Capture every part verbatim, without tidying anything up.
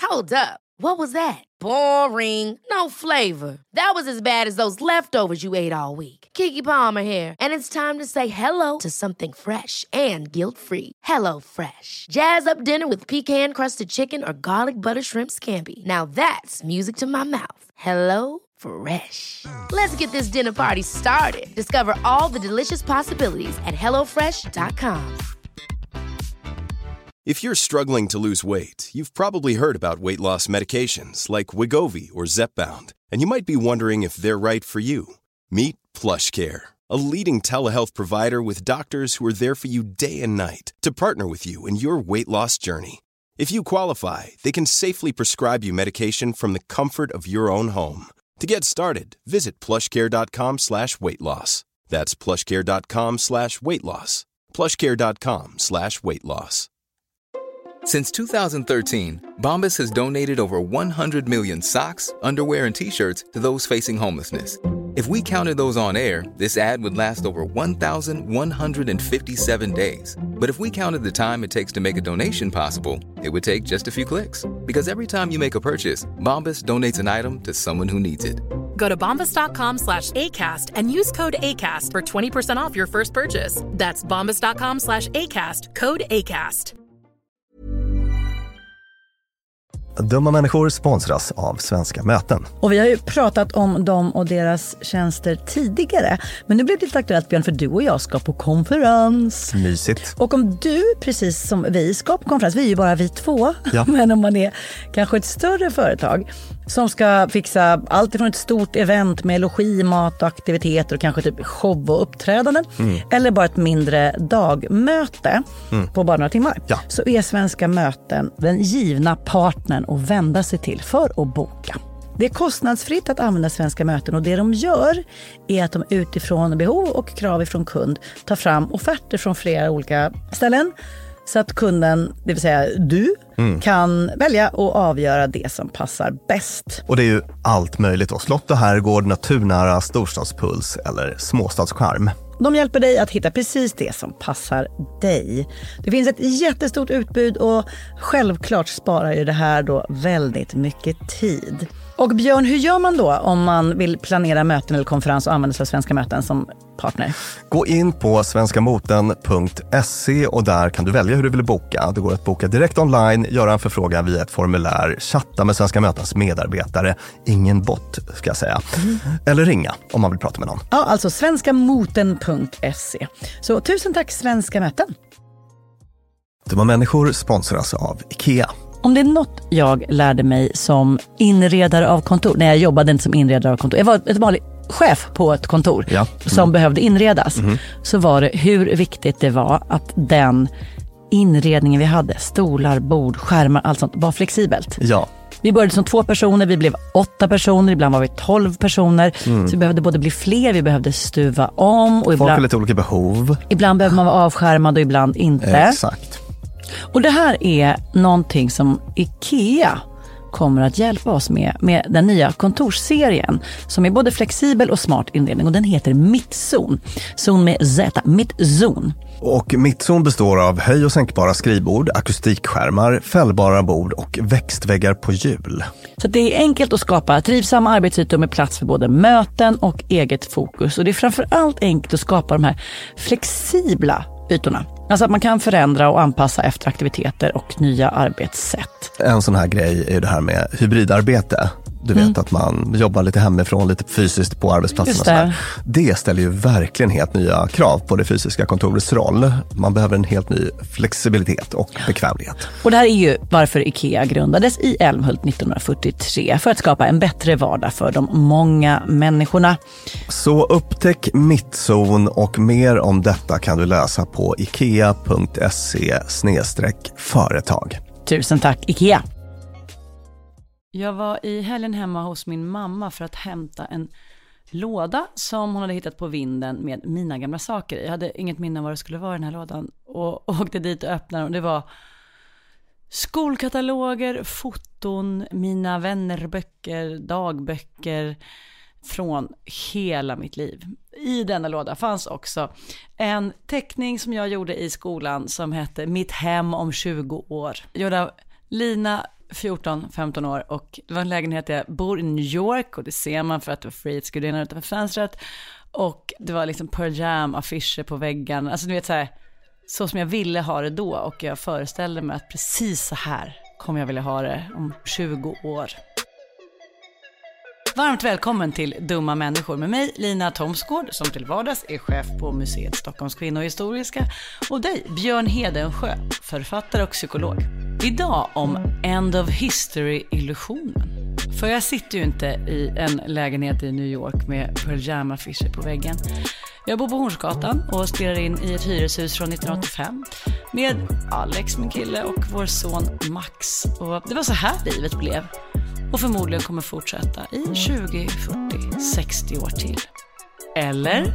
Hold up. What was that? Boring. No flavor. That was as bad as those leftovers you ate all week. Keke Palmer here, and it's time to say hello to something fresh and guilt-free. Hello Fresh. Jazz up dinner with pecan-crusted chicken or garlic butter shrimp scampi. Now that's music to my mouth. Hello Fresh. Let's get this dinner party started. Discover all the delicious possibilities at hello fresh dot com. If you're struggling to lose weight, you've probably heard about weight loss medications like Wegovy or Zepbound, and you might be wondering if they're right for you. Meet PlushCare, a leading telehealth provider with doctors who are there for you day and night to partner with you in your weight loss journey. If you qualify, they can safely prescribe you medication from the comfort of your own home. To get started, visit plushcare.com slash weight loss. That's plushcare.com slash weight loss. plushcare.com slash weight loss. Since two thousand thirteen, Bombas has donated over one hundred million socks, underwear, and T-shirts to those facing homelessness. If we counted those on air, this ad would last over one thousand one hundred fifty-seven days. But if we counted the time it takes to make a donation possible, it would take just a few clicks. Because every time you make a purchase, Bombas donates an item to someone who needs it. Go to bombas.com slash ACAST and use code ACAST for twenty percent off your first purchase. That's bombas.com slash ACAST, code ACAST. Dumma människor sponsras av Svenska Möten. Och vi har ju pratat om dem och deras tjänster tidigare. Men nu blir det lite aktuellt, Björn, för du och jag ska på konferens. Mysigt. Och om du, precis som vi, ska på konferens, vi är ju bara vi två. Ja. Men om man är kanske ett större företag som ska fixa allt ifrån ett stort event med logi, mat och aktiviteter och kanske typ show och uppträdanden. Mm. Eller bara ett mindre dagmöte mm. på bara några timmar. Ja. Så är Svenska Möten den givna partnern att vända sig till för att boka. Det är kostnadsfritt att använda Svenska Möten och det de gör är att de utifrån behov och krav ifrån kund tar fram offerter från flera olika ställen så att kunden, det vill säga du, mm. kan välja och avgöra det som passar bäst. Och det är ju allt möjligt då. Slott och herrgård, naturnära, storstadspuls eller småstadscharm. De hjälper dig att hitta precis det som passar dig. Det finns ett jättestort utbud och självklart sparar ju det här då väldigt mycket tid. Och Björn, hur gör man då om man vill planera möten eller konferens och använda sig av Svenska Möten som partner? Gå in på svenskamoten punkt se och där kan du välja hur du vill boka. Det går att boka direkt online, göra en förfrågan via ett formulär, chatta med Svenska Mötens medarbetare, ingen bot ska jag säga, mm. eller ringa om man vill prata med någon. Ja, alltså svenskamoten punkt se. Så tusen tack Svenska Möten. Dumma människor sponsras av IKEA. Om det är något jag lärde mig som inredare av kontor, när jag jobbade inte som inredare av kontor, jag var ett vanligt chef på ett kontor ja. mm. som behövde inredas, mm. så var det hur viktigt det var att den inredningen vi hade, stolar, bord, skärmar, allt sånt, var flexibelt. Ja. Vi började som två personer, vi blev åtta personer, ibland var vi tolv personer. Mm. Så vi behövde både bli fler, vi behövde stuva om. Och folk ibland, har lite olika behov. Ibland behöver man vara avskärmad och ibland inte. Exakt. Och det här är någonting som IKEA kommer att hjälpa oss med, med den nya kontorsserien som är både flexibel och smart inredning, och den heter Mittzon. Zon med Z, Mittzon. Och Mittzon består av höj- och sänkbara skrivbord, akustikskärmar, fällbara bord och växtväggar på hjul. Så det är enkelt att skapa trivsamma arbetsytor med plats för både möten och eget fokus. Och det är framförallt enkelt att skapa de här flexibla ytorna. Alltså att man kan förändra och anpassa efter aktiviteter och nya arbetssätt. En sån här grej är ju det här med hybridarbete. Du vet mm. att man jobbar lite hemifrån, lite fysiskt på arbetsplatsen. Och sådär. Det ställer ju verkligen helt nya krav på det fysiska kontorets roll. Man behöver en helt ny flexibilitet och bekvämlighet. Och det här är ju varför IKEA grundades i Älmhult nittonhundrafyrtiotre, för att skapa en bättre vardag för de många människorna. Så upptäck Mittzon och mer om detta kan du läsa på ikea punkt se snedstreck företag. Tusen tack IKEA! Jag var i helgen hemma hos min mamma för att hämta en låda som hon hade hittat på vinden med mina gamla saker. Jag hade inget minne av vad det skulle vara i den här lådan och åkte dit och öppnade, och det var skolkataloger, foton, mina vännerböcker, dagböcker från hela mitt liv. I denna låda fanns också en teckning som jag gjorde i skolan som hette Mitt hem om tjugo år. Gjord av Lina fjorton femton år och det var en lägenhet, jag bor i New York och det ser man för att det var Frihetsgudinnan utanför fönstret och det var liksom Pearl Jam affischer på väggen, alltså du vet så här, så som jag ville ha det då och jag föreställde mig att precis så här kommer jag vilja ha det om tjugo år. Varmt välkommen till Dumma människor med mig, Lina Thomsgård, som till vardags är chef på Museet Stockholms kvinnohistoriska, och dig, Björn Hedensjö, författare och psykolog. Idag om End of History-illusionen. För jag sitter ju inte i en lägenhet i New York med Pearl Jam-affischer på väggen. Jag bor på Hornsgatan och spelar in i ett hyreshus från nittonhundraåttiofem med Alex, min kille, och vår son Max. Och det var så här livet blev. Och förmodligen kommer fortsätta i tjugo, fyrtio, sextio år till. Eller?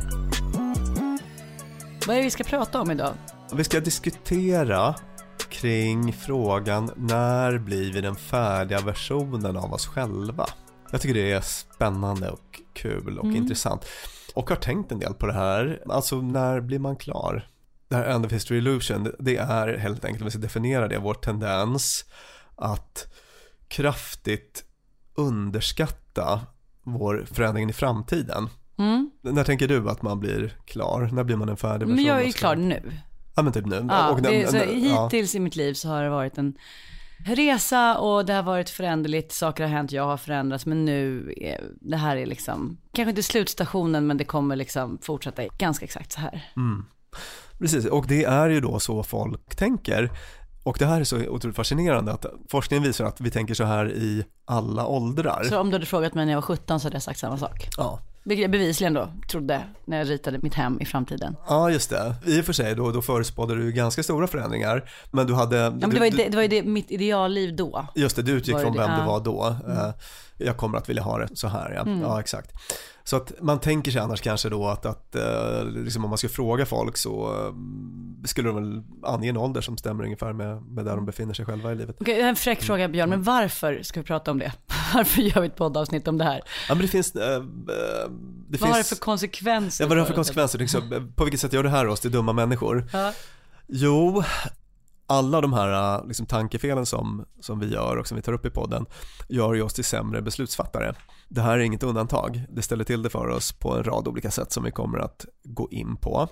Vad är det vi ska prata om idag? Vi ska diskutera kring frågan när blir vi den färdiga versionen av oss själva. Jag tycker det är spännande och kul och mm. intressant. Och har tänkt en del på det här. Alltså när blir man klar? Det här End of History Illusion, det är helt enkelt, om vi ska definiera det, vår tendens att kraftigt underskatta vår förändring i framtiden. Mm. När tänker du att man blir klar? När blir man en färdig version? Men jag är ju klar nu. Ja, men typ nu. Ja, och den, det, så den, hittills ja. i mitt liv så har det varit en resa och det har varit föränderligt. Saker har hänt, jag har förändrats, men nu är, det här är liksom, kanske inte slutstationen, men det kommer liksom fortsätta ganska exakt så här. Mm. Precis, och det är ju då så folk tänker. Och det här är så otroligt fascinerande att forskningen visar att vi tänker så här i alla åldrar. Så om du hade frågat mig när jag var sjutton så hade jag sagt samma sak? Ja. Vilket jag bevisligen då trodde när jag ritade mitt hem i framtiden. Ja, just det. I och för sig då, då förespådde du ganska stora förändringar. Men du hade... Ja, men det var ju det, det, var ju det mitt idealliv då. Just det, du utgick från det, vem ja. du var då. Mm. Jag kommer att vilja ha det så här, ja. Mm. Ja, exakt. Så att man tänker sig annars kanske då att, att liksom om man ska fråga folk så skulle de väl ange en ålder som stämmer ungefär med, med där de befinner sig själva i livet. Okej, en fräck fråga, Björn, men varför ska vi prata om det? Varför gör vi ett poddavsnitt om det här? Ja, men det finns... Äh, det vad finns, har det för konsekvenser? Ja, vad har det för konsekvenser? Liksom, på vilket sätt gör det här oss till dumma människor? Ja. Jo... Alla de här liksom, tankefelen som, som vi gör och som vi tar upp i podden gör ju oss till sämre beslutsfattare. Det här är inget undantag. Det ställer till det för oss på en rad olika sätt som vi kommer att gå in på.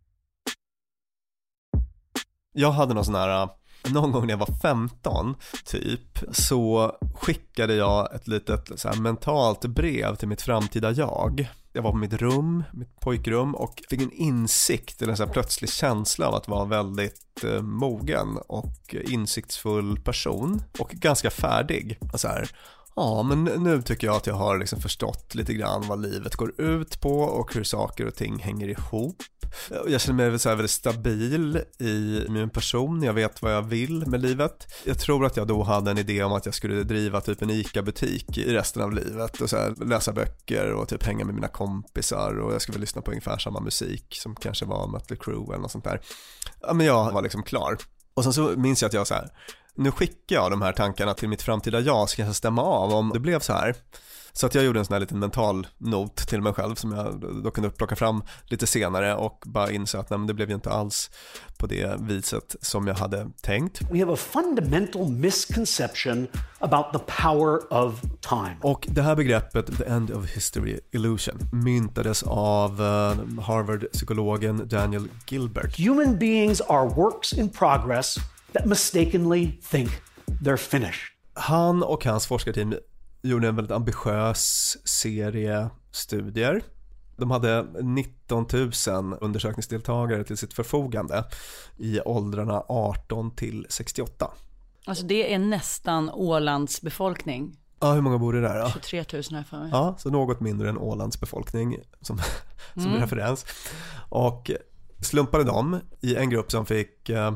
Jag hade någon sån här, någon gång när jag var femton typ, så skickade jag ett litet så här, mentalt brev till mitt framtida jag. Jag var på mitt rum, mitt pojkrum, och fick en insikt, eller en så här plötslig känsla av att vara väldigt eh, mogen och insiktsfull person och ganska färdig. Och så här, ja, men nu tycker jag att jag har liksom förstått lite grann vad livet går ut på och hur saker och ting hänger ihop. Jag känner mig så här väldigt stabil i min person. Jag vet vad jag vill med livet. Jag tror att jag då hade en idé om att jag skulle driva typ en ICA-butik i resten av livet och så här, läsa böcker och typ hänga med mina kompisar, och jag skulle lyssna på ungefär samma musik som kanske var Mötley Crüe eller något sånt där. Ja, men jag var liksom klar. Och sen så minns jag att jag så här, nu skickar jag de här tankarna till mitt framtida jag, ska jag stämma av om det blev så här. Så att jag gjorde en sån här liten mental not till mig själv som jag då kunde plocka fram lite senare och bara inse att nej, men det blev ju inte alls på det viset som jag hade tänkt. We have a fundamental misconception about the power of time. Och det här begreppet, the end of history illusion, myntades av uh, Harvard-psykologen Daniel Gilbert. Human beings are works in progress that mistakenly think they're finished. Han och hans forskarteam gjorde en väldigt ambitiös serie studier. De hade nitton tusen undersökningsdeltagare till sitt förfogande i åldrarna arton till sextioåtta. Alltså det är nästan Ålands befolkning. Ja, hur många bor det där då? tjugotre tusen här för mig. Ja, så något mindre än Ålands befolkning som, som mm. referens. Och slumpade dem i en grupp som fick eh,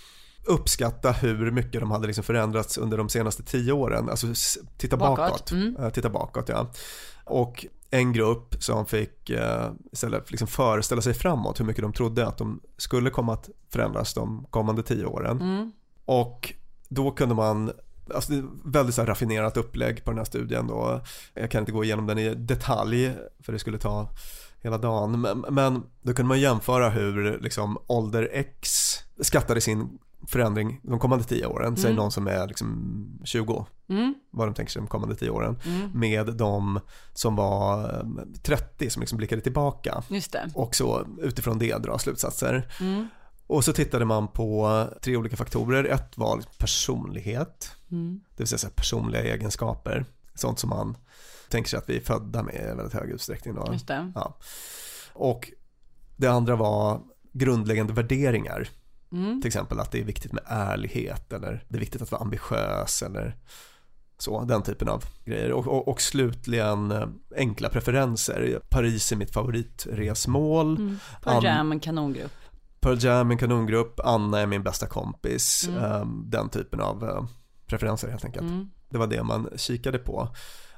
uppskatta hur mycket de hade liksom förändrats under de senaste tio åren. Alltså titta bakåt. bakåt. Mm. Titta bakåt, ja. Och en grupp som fick eh, istället liksom föreställa sig framåt hur mycket de trodde att de skulle komma att förändras de kommande tio åren. Mm. Och då kunde man, alltså det är väldigt så här raffinerat upplägg på den här studien då. Jag kan inte gå igenom den i detalj för det skulle ta hela dagen. Men, men då kunde man jämföra hur liksom ålder X skattade sin förändring de kommande tio åren, mm. säg någon som är liksom tjugo, mm. vad de tänker sig de kommande tio åren, mm. med de som var trettio som liksom blickade tillbaka. Just det. Och så utifrån det dra slutsatser. Mm. Och så tittade man på tre olika faktorer. Ett var personlighet, mm. det vill säga personliga egenskaper, sånt som man tänker sig att vi är födda med i väldigt hög utsträckning då. Just det. Ja. Och det andra var grundläggande värderingar. Mm. Till exempel att det är viktigt med ärlighet, eller det är viktigt att vara ambitiös, eller så, den typen av grejer. Och, och, och slutligen enkla preferenser. Paris är mitt favoritresmål. Mm. Pearl Jam, en kanongrupp. Pearl Jam, en kanongrupp. Anna är min bästa kompis. Mm. Um, den typen av uh, preferenser helt enkelt. Mm. Det var det man kikade på.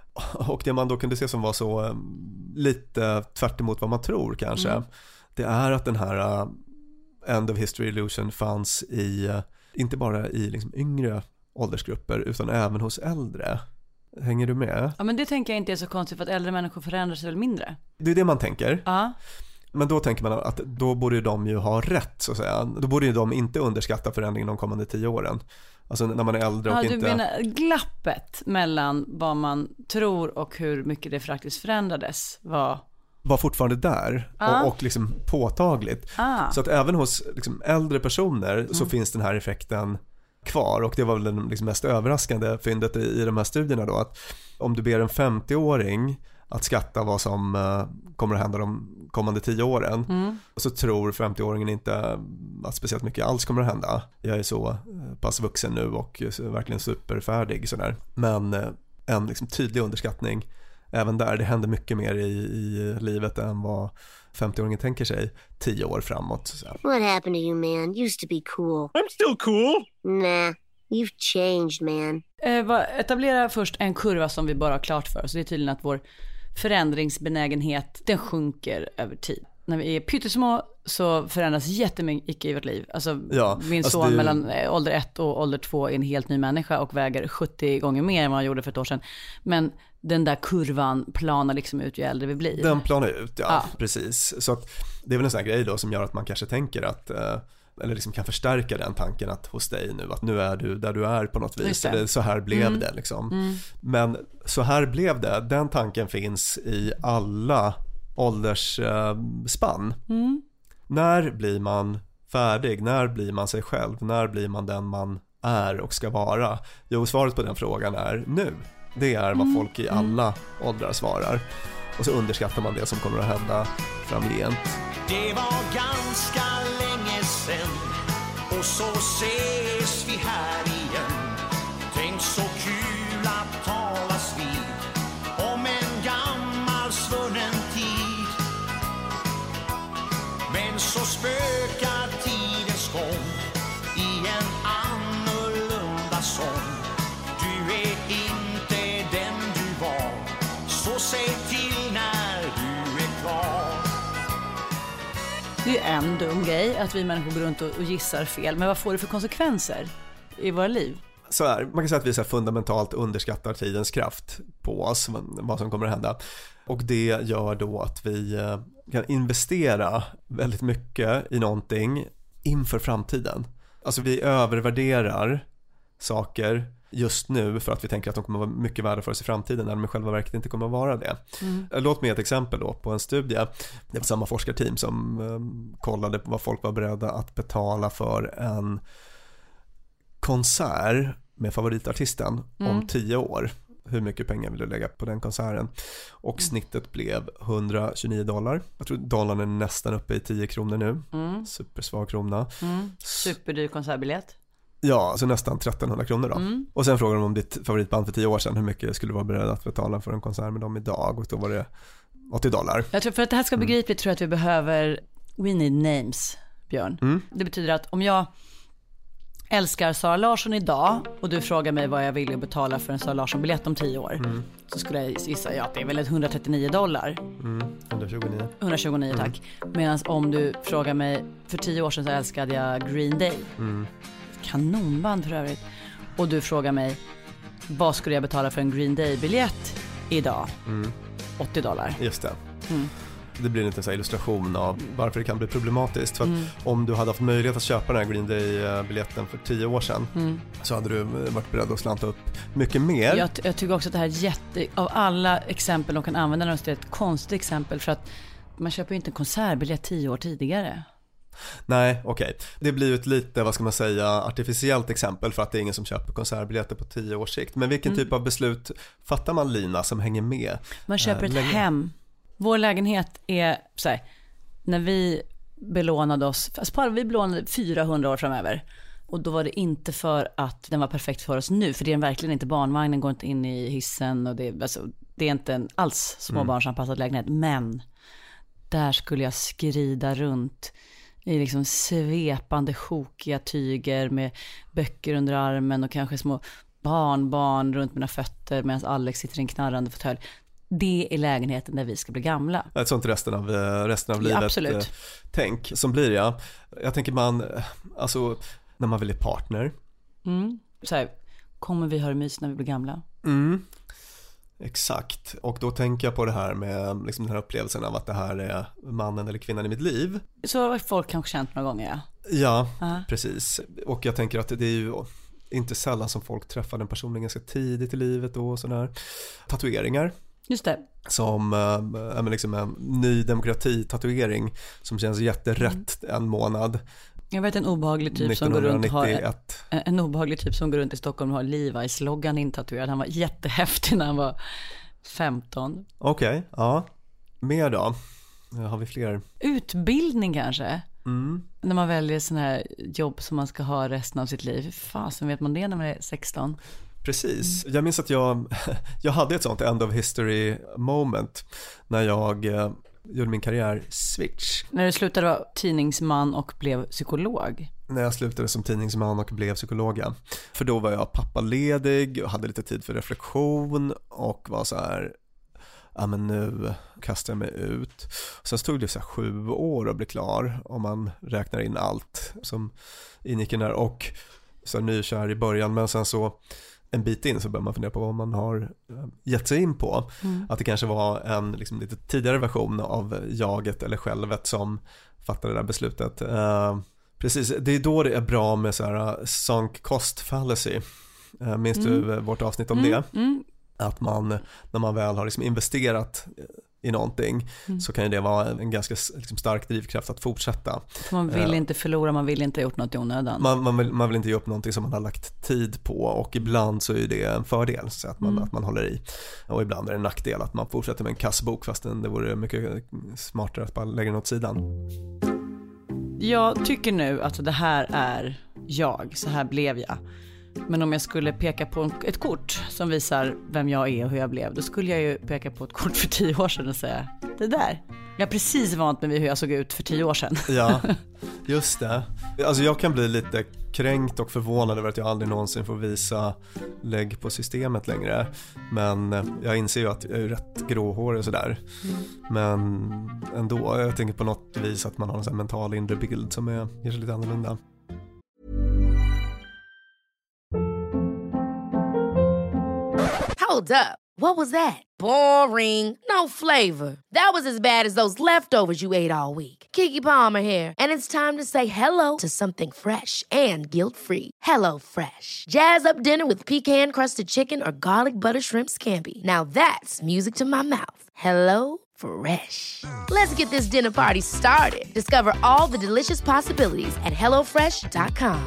Och det man då kunde se som var så um, lite tvärt emot vad man tror kanske. Mm. Det är att den här uh, End of History Illusion fanns i, uh, inte bara i liksom yngre åldersgrupper utan även hos äldre. Hänger du med? Ja, men det tänker jag inte är så konstigt, för att äldre människor förändrar sig väl mindre. Det är det man tänker. Ja. Men då tänker man att då borde de ju ha rätt, så att säga. Då borde ju de inte underskatta förändringen de kommande tio åren. Alltså när man är äldre och ja, inte... Du menar glappet mellan vad man tror och hur mycket det faktiskt förändrades var... var fortfarande där ah. och, och liksom påtagligt. Ah. Så att även hos liksom äldre personer mm. så finns den här effekten kvar. Och det var väl den liksom mest överraskande fyndet i, i de här studierna då, att om du ber en femtio-åring att skatta vad som uh, kommer att hända de kommande tio åren, mm. så tror femtio-åringen inte att speciellt mycket alls kommer att hända. Jag är så uh, pass vuxen nu och uh, verkligen superfärdig sådär. Men uh, en liksom tydlig underskattning även där, det händer mycket mer i, i livet än vad femtio-åringen tänker sig tio år framåt. Så. What happened to you, man? Used to be cool. I'm still cool. Nah, you've changed, man. Eh, etablera först en kurva som vi bara har klart för oss. Det är tydligen att vår förändringsbenägenhet, den sjunker över tid. När vi är pyttesmå så förändras jättemycket i vårt liv. Alltså, ja, min alltså son det... mellan ålder ett och ålder två är en helt ny människa och väger sjuttio gånger mer än vad han gjorde för ett år sedan. Men den där kurvan planar liksom ut ju äldre vi blir. Den planar ut, ja, ja. precis. Så att det är väl en sån här grej då som gör att man kanske tänker att, eller liksom kan förstärka den tanken att hos dig nu, att nu är du där du är på något vis. Eller så här blev mm. det liksom. Mm. Men så här blev det, den tanken finns i alla åldersspann. Mm. När blir man färdig? När blir man sig själv? När blir man den man är och ska vara? Jo, svaret på den frågan är nu. Det är vad folk i alla åldrar svarar. Och så underskattar man det som kommer att hända framgent. Det var ganska länge sen, och så ses vi här igen. Tänk så kul att talas vid om en gammal svunnen tid. Men så spökar tidens gång i en annorlunda sång. Du är inte den du var, så säg till när du är klar. Det är en dum grej att vi människor går runt och gissar fel. Men vad får det för konsekvenser i våra liv? Så här, man kan säga att vi så här fundamentalt underskattar tidens kraft på oss, vad som kommer att hända. Och det gör då att vi kan investera väldigt mycket i någonting inför framtiden. Alltså vi övervärderar saker just nu för att vi tänker att de kommer att vara mycket värda för oss i framtiden, när de i själva verket inte kommer att vara det. Mm. Låt mig ett exempel då på en studie. Det var samma forskarteam som um, kollade på vad folk var beredda att betala för en konsert med favoritartisten mm. om tio år. Hur mycket pengar vill du lägga på den konserten? Och mm. snittet blev hundratjugonio dollar. Jag tror dollarn är nästan uppe i tio kronor nu. Mm. Supersvag krona. Mm. Superdyr konsertbiljett. Ja, alltså nästan trettonhundra kronor då. Mm. Och sen frågade de om ditt favoritband för tio år sedan, hur mycket skulle du vara beredd att betala för en konsert med dem idag? Och då var det åttio dollar. Jag tror för att det här ska begripligt mm. tror jag att vi behöver we need names, Björn. Mm. Det betyder att om jag älskar Sara Larsson idag och du frågar mig vad jag vill betala för en Sara Larsson-biljett om tio år, mm. så skulle jag gissa ja, att det är väl hundratrettionio dollar. Mm. hundratjugonio. hundratjugonio, tack. Mm. Medan om du frågar mig, för tio år sedan så älskade jag Green Day. Mm. Kanonband för övrigt. Och du frågar mig, vad skulle jag betala för en Green Day-biljett idag? Mm. åttio dollar. Just det. Mm. det blir en liten så här illustration av varför det kan bli problematiskt. För att Mm. om du hade haft möjlighet att köpa den här Green Day-biljetten för tio år sedan Mm. så hade du varit beredd att slanta upp mycket mer. Jag, jag tycker också att det här är jätte... Av alla exempel de kan använda, det är ett konstigt exempel för att man köper ju inte en konsertbiljett tio år tidigare. Nej, okej. Okay. Det blir ju ett lite, vad ska man säga, artificiellt exempel för att det är ingen som köper konsertbiljetter på tio års sikt. Men vilken Mm. typ av beslut fattar man, Lina, som hänger med? Man köper äh, ett länge? hem. Vår lägenhet är så här, när vi belånade oss, alltså vi belånade fyrahundra år framöver. Och då var det inte för att den var perfekt för oss nu, för det är verkligen inte, barnvagnen går inte in i hissen och det, alltså, det är inte en alls småbarnsanpassad mm. lägenhet. Men där skulle jag skrida runt i liksom svepande chokiga tyger med böcker under armen och kanske små barnbarn runt mina fötter medan Alex sitter i en knarrande fåtölj. Det är lägenheten där vi ska bli gamla. Ett sånt resten av, resten av Ja, livet. absolut. Tänk, som blir jag. Jag tänker man, alltså när man väljer partner. Mm. Så här, kommer vi ha det mys när vi blir gamla? Mm. Exakt, och då tänker jag på det här med liksom den här upplevelsen av att det här är mannen eller kvinnan i mitt liv. Så har folk kanske känt några gånger, ja. Ja, uh-huh. precis. Och jag tänker att det är ju inte sällan som folk träffar den personen ganska tidigt i livet och sådana här tatueringar. Just det. Som äh, liksom en ny demokrati-tatuering som känns jätterätt mm. en månad. Jag vet en obehaglig typ som går runt har en, en obehaglig typ som går runt i Stockholm och har Levi's-loggan intatuerad. Han var jättehäftig när han var femton. Okej, okay, ja. Mer då? Har vi fler? Utbildning kanske. Mm. När man väljer sån här jobb som man ska ha resten av sitt liv. Fasen vet man det när man är sexton? Precis. Jag minns att jag, jag hade ett sånt end of history moment när jag eh, gjorde min karriär switch. När du slutade vara tidningsman och blev psykolog? När jag slutade som tidningsman och blev psykolog, ja. För då var jag pappaledig och hade lite tid för reflektion och var så här, ja men nu kastar jag mig ut. Sen stod det så här sju år att bli klar om man räknar in allt som ingick in där, och så nykär i början, men sen så en bit in så börjar man fundera på vad man har gett sig in på. Mm. Att det kanske var en liksom, lite tidigare version av jaget eller självet som fattade det där beslutet. Uh, precis, det är då det är bra med så här sunk cost fallacy. Uh, minns mm. du vårt avsnitt om mm. det? Mm. Att man, när man väl har liksom investerat i någonting mm. så kan ju det vara en ganska liksom, stark drivkraft att fortsätta. Man vill uh, inte förlora, man vill inte ha gjort något i onödan. Man, man, vill, man vill inte ge upp någonting som man har lagt tid på, och ibland så är det en fördel så att man, mm. att man håller i. Och ibland är det en nackdel att man fortsätter med en kassabok fastän det vore mycket smartare att bara lägga den åt sidan. Jag tycker nu att det här är jag, så här blev jag. Men om jag skulle peka på ett kort som visar vem jag är och hur jag blev, då skulle jag ju peka på ett kort för tio år sedan och säga, det där. Jag är precis vant med hur jag såg ut för tio år sedan. Ja, just det. Alltså jag kan bli lite kränkt och förvånad över att jag aldrig någonsin får visa lägg på systemet längre. Men jag inser ju att jag är rätt gråhårig och sådär. Mm. Men ändå, jag tänker på något vis att man har en sån här mental inre bild som är kanske lite annorlunda. Hold up. What was that? Boring. No flavor. That was as bad as those leftovers you ate all week. Keke Palmer here, and it's time to say hello to something fresh and guilt-free. Hello Fresh. Jazz up dinner with pecan-crusted chicken or garlic butter shrimp scampi. Now that's music to my mouth. Hello Fresh. Let's get this dinner party started. Discover all the delicious possibilities at hello fresh dot com.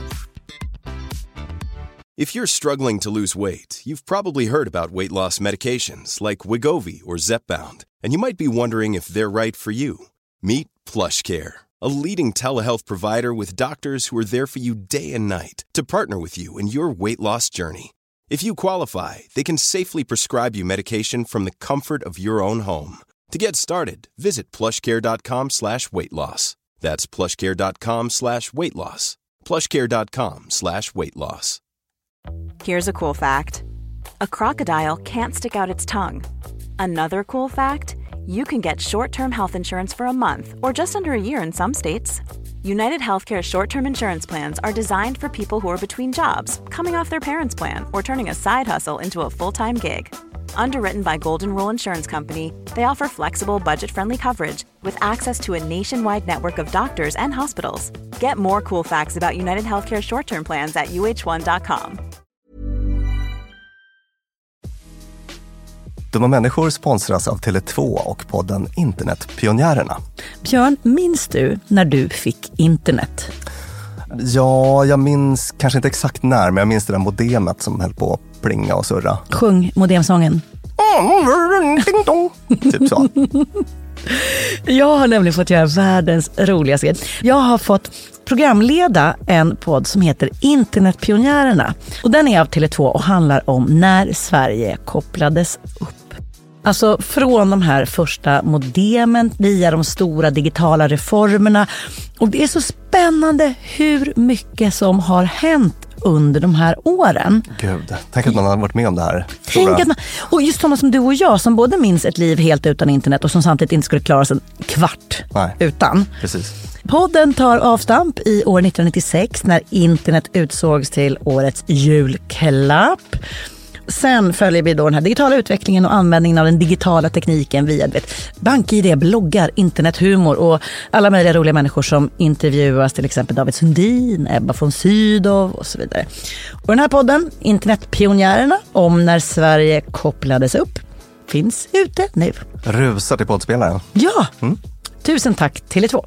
If you're struggling to lose weight, you've probably heard about weight loss medications like Wegovy or Zepbound, and you might be wondering if they're right for you. Meet PlushCare, a leading telehealth provider with doctors who are there for you day and night to partner with you in your weight loss journey. If you qualify, they can safely prescribe you medication from the comfort of your own home. To get started, visit plushcare.com slash weight loss. That's plushcare.com slash weight loss. plushcare.com slash weight loss. Here's a cool fact. A crocodile can't stick out its tongue. Another cool fact, you can get short-term health insurance for a month or just under a year in some states. United Healthcare short-term insurance plans are designed for people who are between jobs, coming off their parents' plan, or turning a side hustle into a full-time gig. Underwritten by Golden Rule Insurance Company, they offer flexible, budget-friendly coverage with access to a nationwide network of doctors and hospitals. Get more cool facts about United Healthcare short-term plans at u h one dot com. Dumma människor sponsras av Tele två och podden Internetpionjärerna. Björn, minns du när du fick internet? Ja, jag minns kanske inte exakt när, men jag minns det där modemet som höll på att plinga och surra. Sjung modemsången. Typ så. Jag har nämligen fått göra världens roligaste grej. Jag har fått programleda en podd som heter Internetpionjärerna. Och den är av Tele två och handlar om när Sverige kopplades upp. Alltså från de här första modemen via de stora digitala reformerna. Och det är så spännande hur mycket som har hänt under de här åren. Gud, tänk att man har varit med om det här. Tänk att man, och just sådana som du och jag som både minns ett liv helt utan internet och som samtidigt inte skulle klara sig en kvart Nej. utan. Precis. Podden tar avstamp i år nittonhundranittiosex när internet utsågs till årets julklapp. Sen följer vi då den här digitala utvecklingen och användningen av den digitala tekniken via BankID, bloggar, internethumor och alla möjliga roliga människor som intervjuas, till exempel David Sundin, Ebba von Sydow och så vidare. Och den här podden, Internetpionjärerna, om när Sverige kopplades upp, finns ute nu. Rusar till poddspelaren. Ja, mm. Tusen tack Tele två.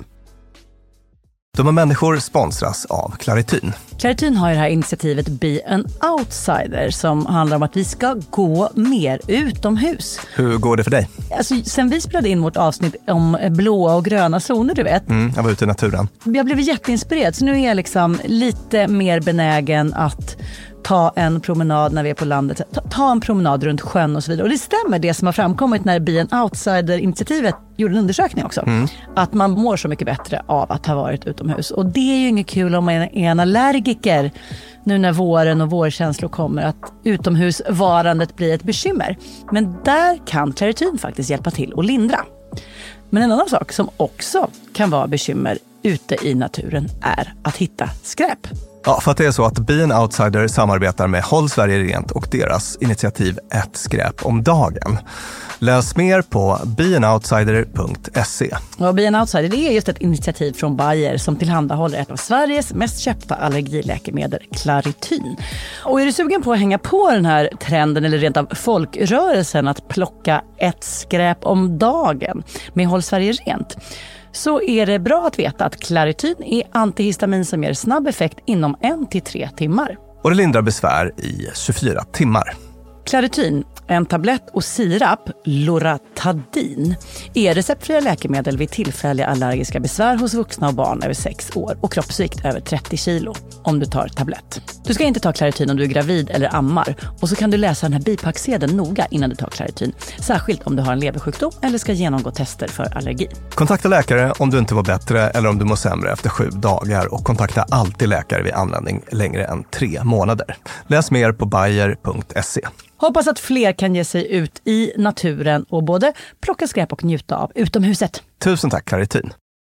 Dumma människor sponsras av Clarityn. Clarityn har ju det här initiativet Be an Outsider som handlar om att vi ska gå mer utomhus. Hur går det för dig? Alltså, sen vi spelade in vårt avsnitt om blåa och gröna zoner, du vet. Mm, jag var ute i naturen. Jag blev jätteinspirerad, så nu är jag liksom lite mer benägen att ta en promenad när vi är på landet. Ta, ta en promenad runt sjön och så vidare. Och det stämmer det som har framkommit när Be an Outsider-initiativet gjorde en undersökning också. Mm. Att man mår så mycket bättre av att ha varit utomhus. Och det är ju inget kul om man är en allergiker nu när våren och vårkänslor kommer, att utomhusvarandet blir ett bekymmer. Men där kan Clarityn faktiskt hjälpa till och lindra. Men en annan sak som också kan vara bekymmer ute i naturen är att hitta skräp. Ja, för att det är så att Be an Outsider samarbetar med Håll Sverige Rent och deras initiativ Ett skräp om dagen. Läs mer på be an outsider punkt se. Och Be an Outsider, det är just ett initiativ från Bayer som tillhandahåller ett av Sveriges mest köpta allergiläkemedel, Clarityn. Och är du sugen på att hänga på den här trenden eller rent av folkrörelsen att plocka ett skräp om dagen med Håll Sverige Rent, så är det bra att veta att Clarityn är antihistamin som ger snabb effekt inom en till tre timmar. Och det lindrar besvär i tjugofyra timmar. Clarityn, en tablett och sirap, Loratadin, är receptfria läkemedel vid tillfälliga allergiska besvär hos vuxna och barn över sex år och kroppsvikt över trettio kilo om du tar tablett. Du ska inte ta Clarityn om du är gravid eller ammar, och så kan du läsa den här bipacksedeln noga innan du tar Clarityn, särskilt om du har en leversjukdom eller ska genomgå tester för allergi. Kontakta läkare om du inte mår bättre eller om du mår sämre efter sju dagar, och kontakta alltid läkare vid användning längre än tre månader. Läs mer på bayer punkt se. Hoppas att fler kan ge sig ut i naturen och både plocka skräp och njuta av utomhuset. Tusen tack, Clarityn.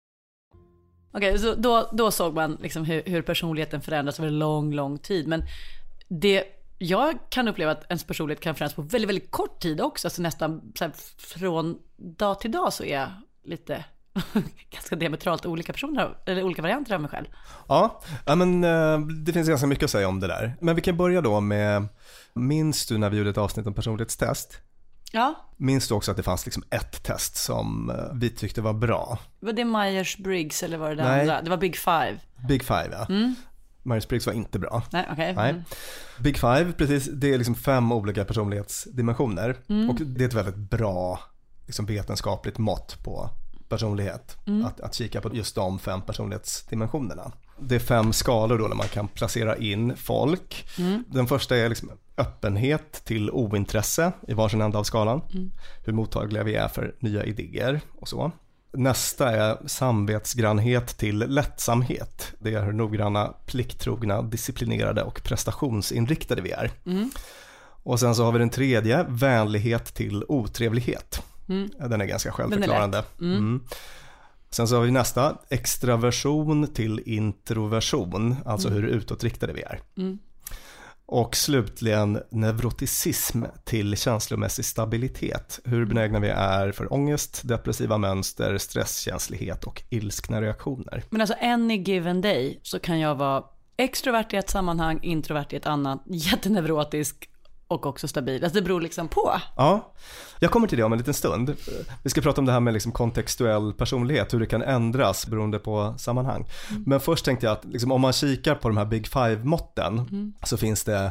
Okej, okay, så då, då såg man liksom hur, hur personligheten förändras över lång, lång tid. Men det, jag kan uppleva att ens personlighet kan förändras på väldigt, väldigt kort tid också. Alltså nästan så här, från dag till dag så är jag lite ganska diametralt olika personer, eller olika varianter av mig själv. Ja, men det finns ganska mycket att säga om det där. Men vi kan börja då med, minns du när vi gjorde ett avsnitt om personlighetstest? Ja. Minns du också att det fanns liksom ett test som vi tyckte var bra? Var det Myers-Briggs eller var det det Nej. andra? Det var Big Five. Big Five, ja. Mm. Myers-Briggs var inte bra. Nej, okej. Okay. Mm. Big Five, precis, det är liksom fem olika personlighetsdimensioner. Mm. Och det är ett väldigt bra liksom, vetenskapligt mått på personlighet. Mm. Att, att kika på just de fem personlighetsdimensionerna. Det är fem skalor då när man kan placera in folk. Mm. Den första är liksom öppenhet till ointresse i varsin ända av skalan. Mm. Hur mottagliga vi är för nya idéer och så. Nästa är samvetsgrannhet till lättsamhet. Det är hur noggranna, plikttrogna, disciplinerade och prestationsinriktade vi är. Mm. Och sen så har vi den tredje, vänlighet till otrevlighet. Mm. Den är ganska självförklarande. Mm. Mm. Sen så har vi nästa, extraversion till introversion, alltså mm. hur utåtriktade vi är. Mm. Och slutligen neuroticism till känslomässig stabilitet. Hur benägna vi är för ångest, depressiva mönster, stresskänslighet och ilskna reaktioner. Men alltså any given day så kan jag vara extrovert i ett sammanhang, introvert i ett annat, jätteneurotisk och också stabil. Alltså det beror liksom på. Ja, jag kommer till det om en liten stund. Vi ska prata om det här med liksom kontextuell personlighet, hur det kan ändras beroende på sammanhang. Mm. Men först tänkte jag att liksom, om man kikar på de här Big Five-måtten mm. så finns det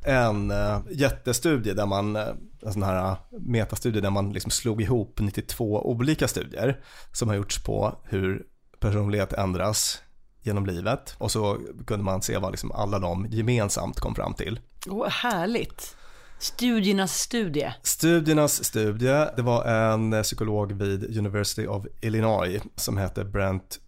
en uh, jättestudie där man, uh, en sån här uh, metastudie där man liksom slog ihop nittiotvå olika studier som har gjorts på hur personlighet ändras genom livet. Och så kunde man se vad liksom alla de gemensamt kom fram till. Åh, oh, härligt. Studiernas studie. Studiernas studie. Det var en psykolog vid University of Illinois som heter Brent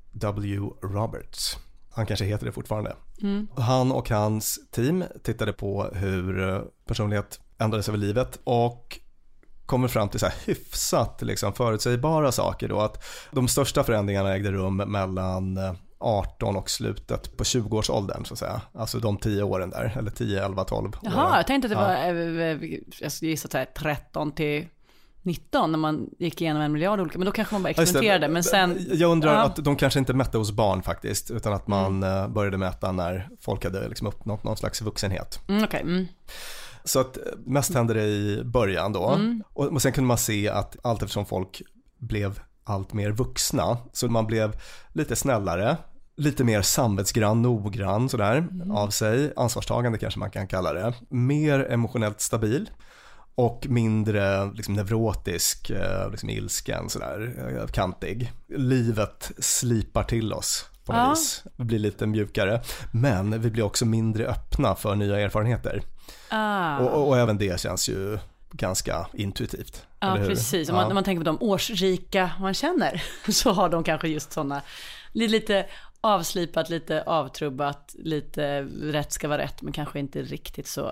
W. Roberts. Han kanske heter det fortfarande. Mm. Han och hans team tittade på hur personlighet ändrades över livet och kommer fram till så här hyfsat liksom förutsägbara saker då, att de största förändringarna ägde rum mellan arton och slutet på tjugoårsåldern så att säga. Alltså de tio åren där, eller tio, elva, tolv. Jaha, år. Jag tänkte att det var, ja. jag gissat så här tretton till nitton när man gick igenom en miljard olika, men då kanske man bara experimenterade. Men sen, jag undrar ja. att de kanske inte mätte hos barn faktiskt, utan att man mm. började mäta när folk hade liksom uppnått någon slags vuxenhet. Mm, okay. mm. Så att mest hände det i början då. Mm. Och, och sen kunde man se att allt eftersom folk blev allt mer vuxna, så man blev lite snällare, lite mer samvetsgrann, noggrann sådär mm. av sig, ansvarstagande kanske man kan kalla det, mer emotionellt stabil och mindre liksom neurotisk, liksom ilsken sådär, kantig. Livet slipar till oss på något ja. vis. Vi blir lite mjukare, men vi blir också mindre öppna för nya erfarenheter. Ah. Och, och, och även det känns ju ganska intuitivt. Ja, precis. Om man, ja. man tänker på de årsrika man känner, så har de kanske just sådana lite avslipat, lite avtrubbat, lite rätt ska vara rätt, men kanske inte riktigt så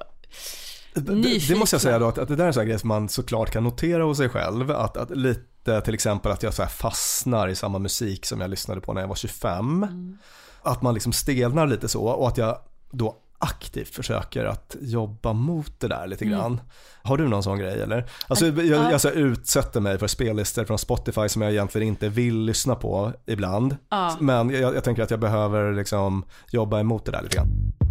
nyfikna. Det måste jag säga då, att, att det där är en sån grej som man såklart kan notera hos sig själv, att, att lite till exempel att jag så här fastnar i samma musik som jag lyssnade på när jag var tjugofem. Mm. Att man liksom stelnar lite så, och att jag då aktivt försöker att jobba mot det där lite grann. Mm. Har du någon sån grej eller? Alltså jag, jag, jag så utsätter mig för spellistor från Spotify som jag egentligen inte vill lyssna på ibland. Ja. Men jag, jag tänker att jag behöver liksom jobba emot det där lite grann.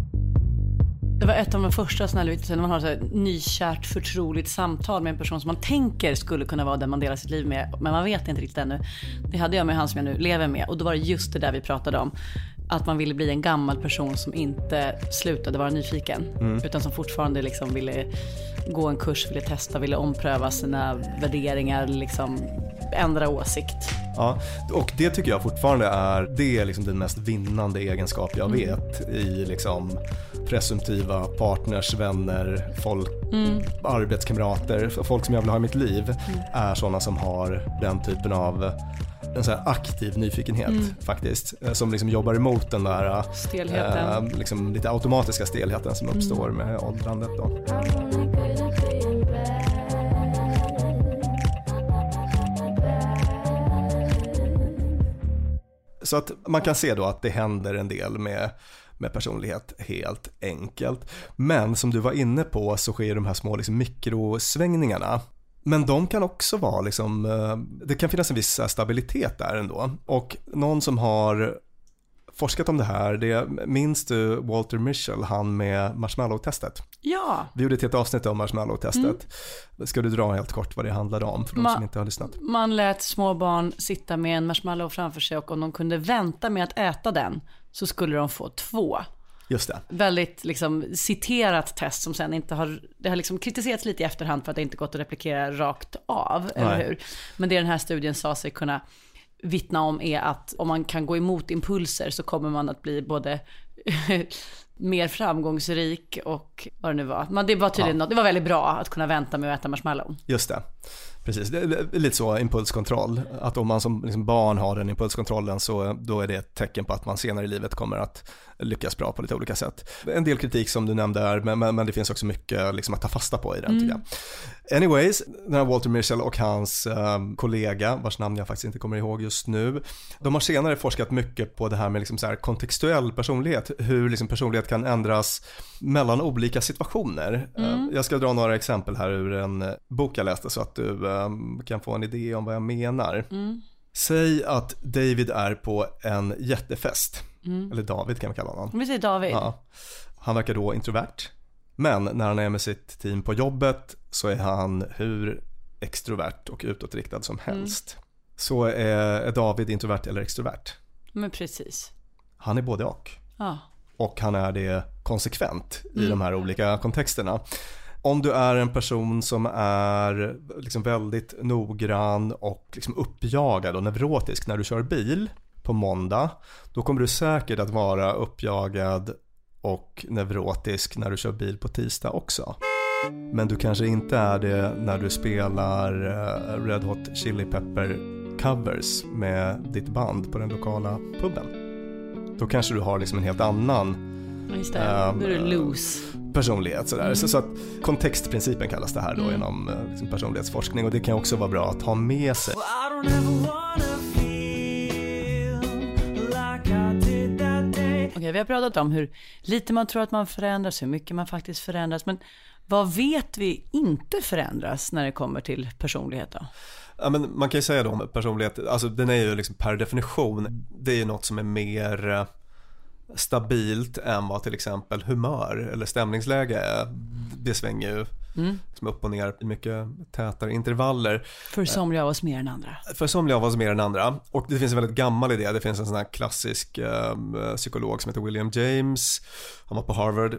Det var ett av de första sådana här, när man har så här nykärt, förtroligt samtal med en person som man tänker skulle kunna vara den man delar sitt liv med, men man vet inte riktigt ännu. Det hade jag med han som jag nu lever med, och då var det just det där vi pratade om. Att man ville bli en gammal person som inte slutade vara nyfiken, mm. utan som fortfarande liksom ville gå en kurs, ville testa, ville ompröva sina värderingar, liksom ändra åsikt. Ja, och det tycker jag fortfarande är, det är liksom den mest vinnande egenskap jag mm. vet i liksom presumtiva partners, vänner, folk, mm. arbetskamrater, folk som jag vill ha i mitt liv, mm. är sådana som har den typen av en så här aktiv nyfikenhet mm. faktiskt, som liksom jobbar emot den där stelheten, eh, liksom lite automatiska stelheten som uppstår mm. med åldrandet då. Så att man kan se då att det händer en del med med personlighet helt enkelt. Men som du var inne på så sker de här små liksom mikrosvängningarna. Men de kan också vara liksom, det kan finnas en viss stabilitet där ändå. Och någon som har forskat om det här, det minns du Walter Mischel, han med marshmallow-testet? Ja. Vi gjorde ett helt avsnitt om marshmallow-testet. Mm. Ska du dra helt kort vad det handlade om för de man, som inte har lyssnat? Man lät små barn sitta med en marshmallow framför sig, och om de kunde vänta med att äta den så skulle de få två. Just det. Väldigt liksom citerat test som sen inte har, det har liksom kritiserats lite i efterhand för att det inte gått att replikera rakt av, eller hur? Men det den här studien sa sig kunna vittna om är att om man kan gå emot impulser så kommer man att bli både mer framgångsrik och vad det nu var. Men det var tydligen ja. något, det var väldigt bra att kunna vänta med att äta marshmallow. Just det. Precis, det är lite så impulskontroll, att om man som liksom barn har den impulskontrollen så då är det ett tecken på att man senare i livet kommer att lyckas bra på lite olika sätt. En del kritik som du nämnde är, men, men, men det finns också mycket liksom att ta fasta på i den mm. tycker jag. Anyways, den här Walter Mischel och hans um, kollega, vars namn jag faktiskt inte kommer ihåg just nu, de har senare forskat mycket på det här med liksom så här kontextuell personlighet, hur liksom personlighet personlighet kan ändras mellan olika situationer. Mm. Jag ska dra några exempel här ur en bok jag läste så att du um, kan få en idé om vad jag menar. Mm. Säg att David är på en jättefest. Mm. Eller David kan vi kalla honom. Vi säger David. Ja. Han verkar då introvert. Men när han är med sitt team på jobbet så är han hur extrovert och utåtriktad som helst. Mm. Så är, är David introvert eller extrovert? Men precis. Han är både och. Ja. Och han är det konsekvent i mm. de här olika kontexterna. Om du är en person som är liksom väldigt noggrann och liksom uppjagad och neurotisk när du kör bil på måndag, då kommer du säkert att vara uppjagad och neurotisk när du kör bil på tisdag också. Men du kanske inte är det när du spelar Red Hot Chili Pepper covers med ditt band på den lokala puben. Då kanske du har liksom en helt annan Just det, um, då är du loose. personlighet. Sådär. Mm. Så, så att kontextprincipen kallas det här då mm. inom liksom, personlighetsforskning, och det kan också vara bra att ha med sig. Okej, vi har pratat om hur lite man tror att man förändras, hur mycket man faktiskt förändras, men vad vet vi inte förändras när det kommer till personlighet då? Ja, men man kan ju säga då om personlighet, alltså den är ju liksom per definition, det är ju något som är mer stabilt än vad till exempel humör eller stämningsläge är. Det svänger ju mm. som upp och ner i mycket tätare intervaller. För somliga av oss mer än andra. För somliga av oss mer än andra. Och det finns en väldigt gammal idé. Det finns en sån här klassisk eh, psykolog som heter William James. Han var på Harvard.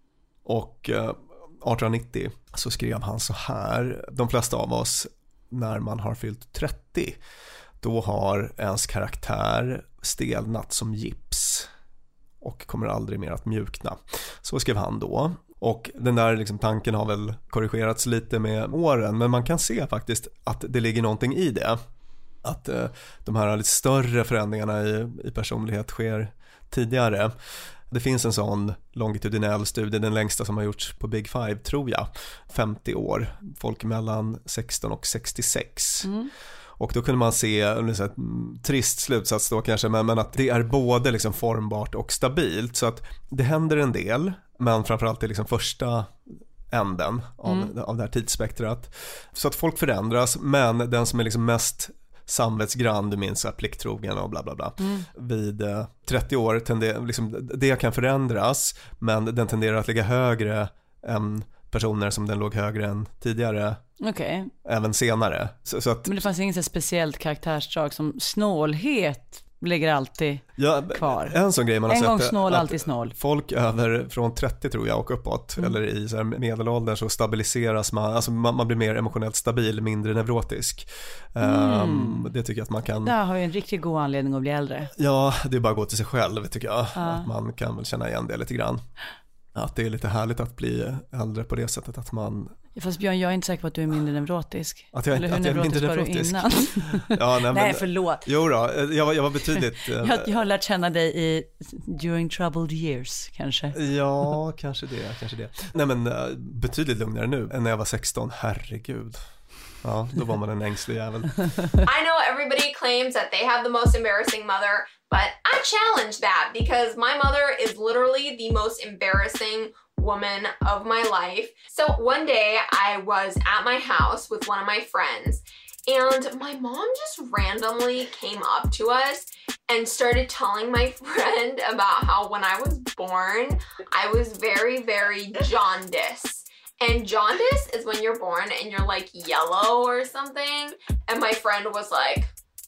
Och eh, arton nittio så skrev han så här: de flesta av oss, när man har fyllt trettio, då har ens karaktär stelnat som gips och kommer aldrig mer att mjukna. Så skrev han då. Och den där liksom tanken har väl korrigerats lite med åren, men man kan se faktiskt att det ligger någonting i det. Att eh, de här lite större förändringarna i, i personlighet sker tidigare. Det finns en sån longitudinell studie, den längsta som har gjorts på Big Five tror jag, femtio år, folk mellan sexton och sextiosex. Mm. Och då kunde man se en trist slutsats då kanske, men, men att det är både liksom formbart och stabilt, så att det händer en del, men framförallt är liksom första änden av, mm. av det här tidsspektrat. Så att folk förändras, men den som är liksom mest samvetsgrann, du minns plikttrogen och bla bla bla. Mm. Vid eh, trettio år tenderar, liksom, det kan förändras, men den tenderar att ligga högre än personer som den låg högre än tidigare. Okay. Även senare. Så, så att, men det fanns inget speciellt karaktärsdrag som snålhet ligger alltid ja, kvar. En sån grej man har en sett gång snål, alltid snål. Folk över från trettio tror jag och uppåt, mm. eller i så här medelåldern, så stabiliseras man, alltså man, man blir mer emotionellt stabil, mindre neurotisk. Mm. Um, det tycker jag att man kan. Det har ju en riktigt god anledning att bli äldre. Ja, det är bara att gå till sig själv tycker jag. Ja. Att man kan väl känna igen det lite grann. Att det är lite härligt att bli äldre på det sättet att man... Fast Björn, jag är inte säker på att du är mindre neurotisk. Att jag, eller hur att jag är mindre neurotisk var du innan? ja, nej, men, nej, förlåt. Jo då, jag var, jag var betydligt... jag, jag har lärt känna dig i during troubled years, kanske. ja, kanske det, kanske det. Nej, men betydligt lugnare nu än när jag var sexton, herregud. Ja, då var man en ängslig jävel. I know everybody claims that they have the most embarrassing mother, but I challenge that because my mother is literally the most embarrassing woman of my life. So one day I was at my house with one of my friends, and my mom just randomly came up to us and started telling my friend about how when I was born, I was very, very jaundiced. And jaundice is when you're born and you're like yellow or something. And my friend was like,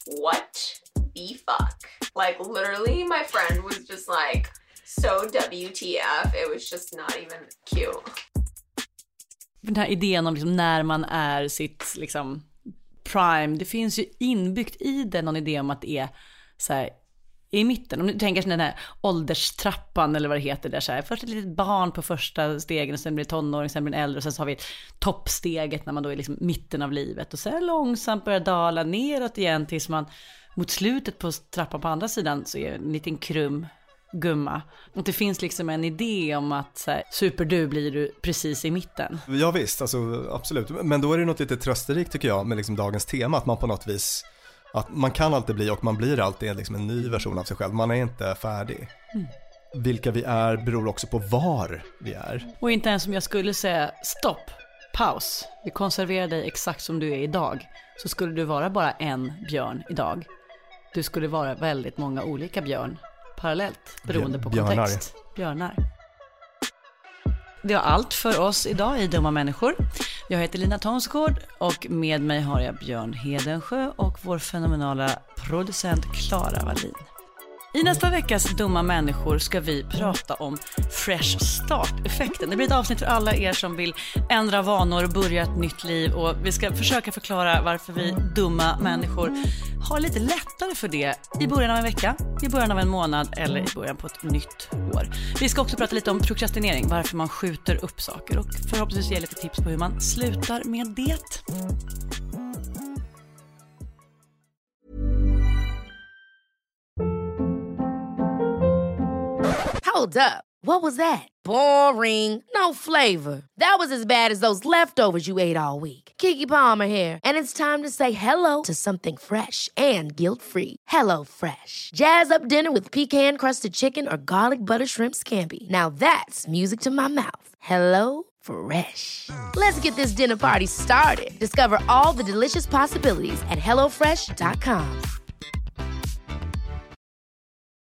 what the fuck? Like literally my friend was just like, so W T F. It was just not even cute. Den här idén om liksom när man är sitt liksom prime, det finns ju inbyggt i den någon idé om att det är så här i mitten. Om du tänker sig den här ålderstrappan eller vad det heter där så här. Först ett litet barn på första stegen och sen blir det tonåring, sen blir det äldre och sen så har vi toppsteget när man då är liksom mitten av livet och sen långsamt börjar dala neråt igen tills man mot slutet på trappan på andra sidan så är en liten krum gumma. Och det finns liksom en idé om att så här, super du blir du precis i mitten. Ja visst, alltså absolut. Men då är det något lite trösterikt tycker jag med liksom dagens tema, att man på något vis att man kan alltid bli och man blir alltid liksom en ny version av sig själv. Man är inte färdig. Mm. vilka vi är beror också på var vi är. Och inte ens om jag skulle säga stopp, paus, vi konserverar dig exakt som du är idag, så skulle du vara bara en björn idag. Du skulle vara väldigt många olika björn parallellt beroende på Björnar. kontext. Björnar. Det var allt för oss idag i Dumma människor. Jag heter Lina Thomsgård och med mig har jag Björn Hedensjö och vår fenomenala producent Clara Wallin. I nästa veckas Dumma människor ska vi prata om fresh start-effekten. Det blir ett avsnitt för alla er som vill ändra vanor och börja ett nytt liv. Och vi ska försöka förklara varför vi dumma människor har lite lättare för det i början av en vecka, i början av en månad eller i början på ett nytt år. Vi ska också prata lite om prokrastinering, varför man skjuter upp saker och förhoppningsvis ge lite tips på hur man slutar med det. Hold up. What was that? Boring. No flavor. That was as bad as those leftovers you ate all week. Keke Palmer here, and it's time to say hello to something fresh and guilt-free. Hello Fresh. Jazz up dinner with pecan-crusted chicken or garlic butter shrimp scampi. Now that's music to my mouth. Hello Fresh. Let's get this dinner party started. Discover all the delicious possibilities at hello fresh dot com.